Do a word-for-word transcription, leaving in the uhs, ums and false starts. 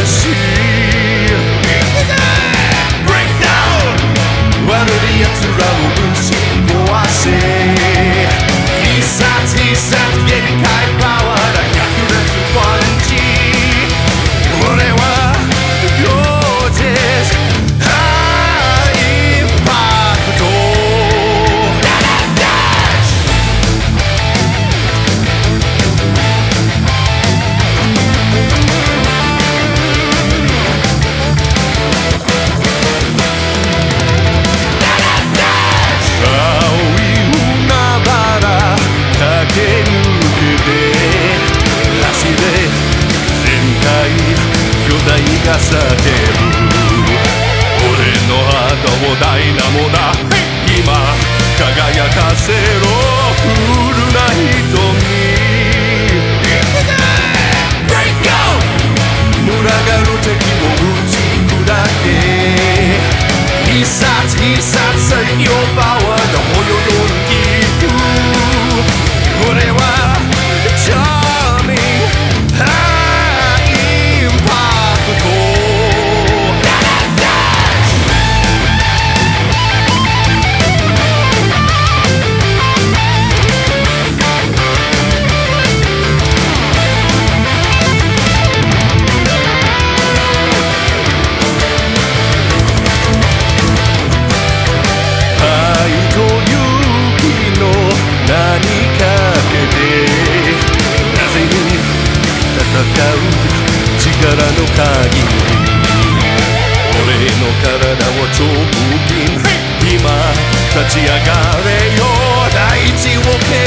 しブレイクダウン悪い奴らをぶち壊せ必殺必殺限界パワーだ百裂パンチ俺はゴージャスハイインパクトが叫ぶ俺のハートもダイナモだ今輝かせろフルな瞳群がる敵を打ち砕け必殺必殺最強パワーがほよよるギフ俺はチャーミングハイインパクト力の限り俺の体を超合金今立ち上がれよ大地を蹴